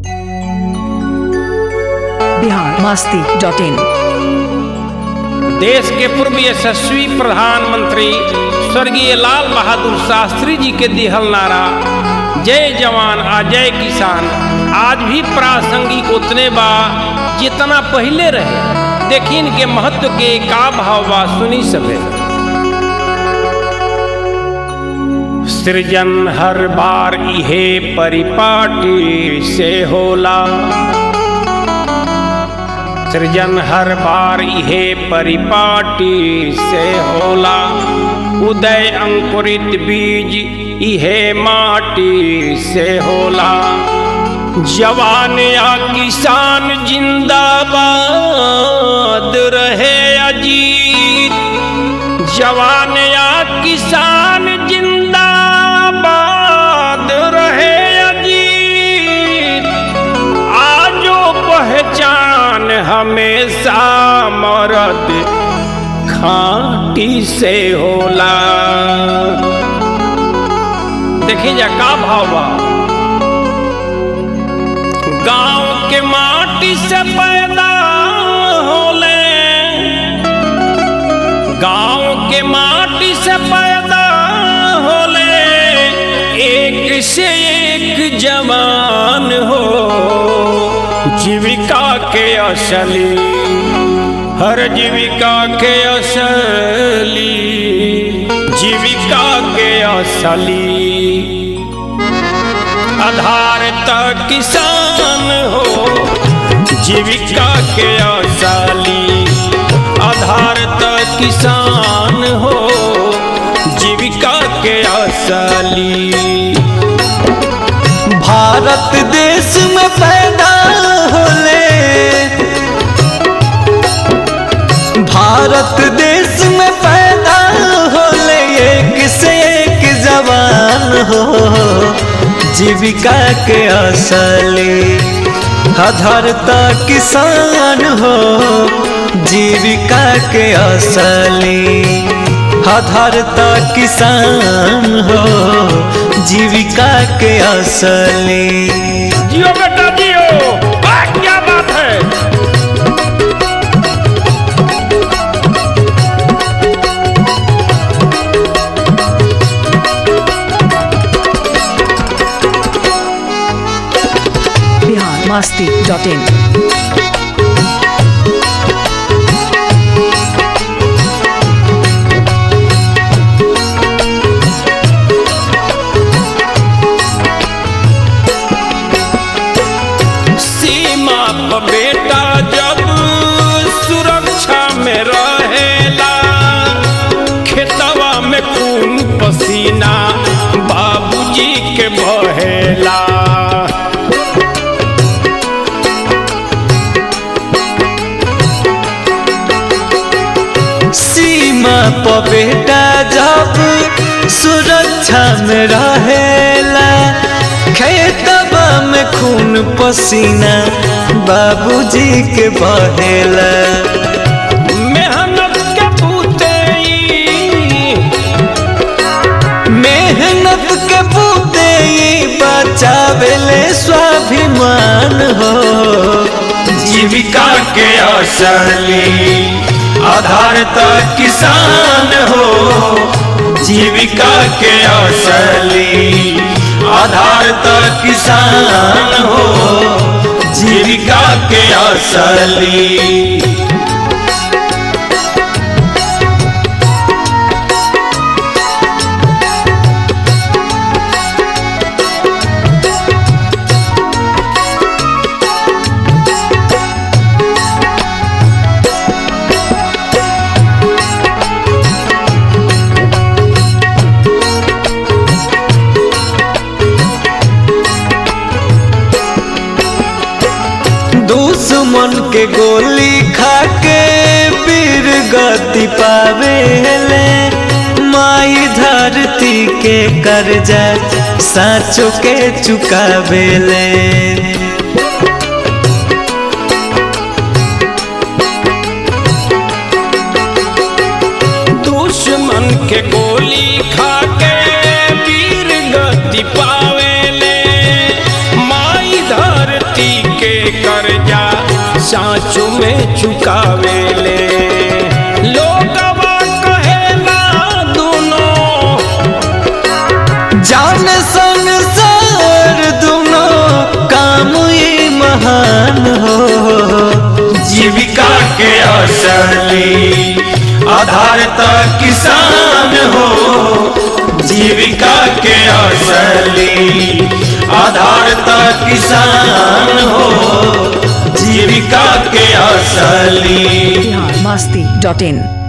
biharmasti.in। देश के पूर्व यशस्वी प्रधानमंत्री स्वर्गीय लाल बहादुर शास्त्री जी के दिहल नारा जय जवान आ जय किसान आज भी प्रासंगिक उतने बा जितना पहले रहे। देखी इनके महत्व के का भाव बा सुनी सबे। सृजन हर बार इहे परिपाटी से होला, सृजन हर बार इहे परिपाटी से होला, उदय अंकुरित बीज इहे माटी से होला। जवान या किसान जिंदाबाद रहे अजीत, जवान या किसान जिंदाबाद रहे अजीत। आजो पहचान हमेशा मर्द खाटी से होला। देखिए जा का भाव बा। गांव के माटी से पैदा होले, गांव के माटी से पैदा होले, एक से एक जवान हो। जीविका के असली, हर जीविका के असली, जीविका के असली आधार तक किसान हो। जीविका के असली आधार तक किसान हो, जीविका के असली। भारत देश में पैदा होले, भारत देश में पैदा होले, एक से एक जवान हो। जीविका के असली आधार तक किसान हो। जीविका के असली आधार तक किसान हो। जीविका के असली। जियो बेटा जियो, क्या बात है। biharmasti.in। बेटा जब सुरक्षा में रहेला, खेतवा में खून पसीना बाबूजी के बहेला। सीमा पर बेटा जब सुरक्षा में रहेला, खेतवा में खून पसीना बाबूजी के बहेला। मेहनत के बूते, मेहनत के बूते बचावेले स्वाभिमान हो। जीविका के असली आधार तक किसान हो। जीविका के असली आधार तक किसान हो। जीविका के असली। दुश्मन के गोली खा के वीर गति पावेले, माई धरती के कर्जा साचो के चुकावेले। दुश्मन के गोली खा के वीर गति पावेले, माई धरती साँचों में चुकावेले। लोगवा कहेला दोनों जान संसार दोनों काम ये महान हो। जीविका के असली आधार तक किसान हो। जीविका के असली आधार तक किसान हो। जीविका के असली biharmasti.in